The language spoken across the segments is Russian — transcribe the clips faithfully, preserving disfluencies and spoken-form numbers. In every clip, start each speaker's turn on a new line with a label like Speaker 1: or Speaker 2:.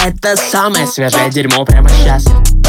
Speaker 1: это самое свежее дерьмо прямо сейчас.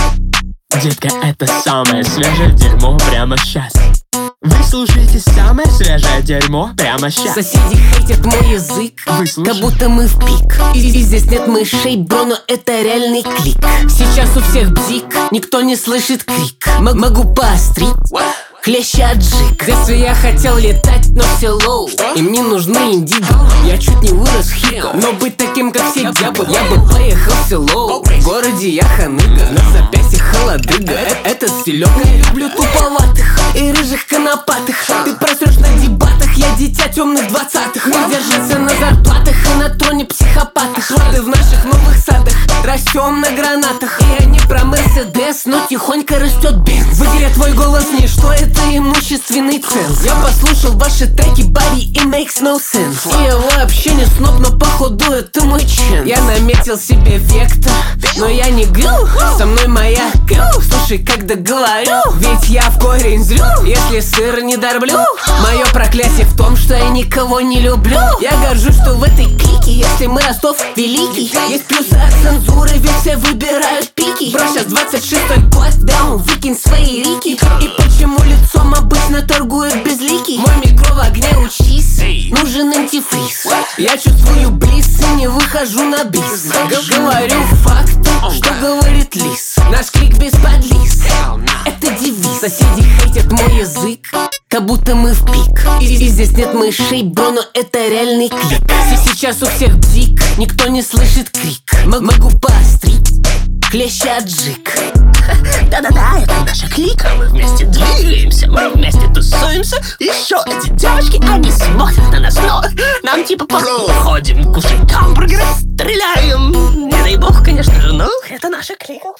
Speaker 1: Детка, это самое свежее дерьмо прямо сейчас. Вы слушаете самое свежее дерьмо прямо сейчас.
Speaker 2: Соседи хейтят мой язык, как будто мы в пик. И, и здесь нет мышей, бро, но это реальный клик. Сейчас у всех бзик, никто не слышит крик. М- Могу поострить, хлеще аджик. В детстве я хотел летать, но все лоу, и мне нужны индиго. Я чуть не вырос хиком, но быть таким, как все, я бы, я бы поехал в село. В городе я ханыга, на запястье холодыга. Э- Этот стилек я люблю туповатых и рыжих конопатых. Ты просрешь на дебатах, я дитя темных двадцатых. Мы держимся на зарплатах и на троне психопатах. Роды в наших новых садах, растем на гранатах. И они про Мерседес, но тихонько растет Бенз. В игре твой голос ничто, это имущественный ценз. Я послушал ваши треки, Барри, и makes no sense. И я вообще не сноб, но походу это мой чен. Я наметил себе вектор, но я не гыл. Со мной моя гыл, слушай, когда говорю, ведь я в корень зрю, если сыр не дорблю. Мое проклятие в том, что я никого не люблю. Я горжусь, что в этой клике, если мы Ростов великий. Есть плюсы от цензуры, ведь все выбирают пики. Бро, сейчас двадцать шестой год, даун, выкинь свои рики. И почему лицом обычно торгуют безликий? Мой микро в огне, учись, нужен антифриз. Я чувствую близ и не выхожу на бис. Г- Говорю факты, что говорит лис. Наш клик без подлиз, это девиз. Соседи хейтят мой язык, как будто мы в пик. И, и здесь нет мышей, бро, но это реальный клик. Сейчас у всех бзик, никто не слышит крик. М- Могу поострить, хлеще аджик.
Speaker 1: Да-да-да, это наша клика. Мы вместе двигаемся, мы вместе тусуемся. Еще эти девочки, они смотрят на нас, но нам типа порой. Ходим, кушаем гамбургеры, стреляем. Не дай бог, конечно же, но это наша клика.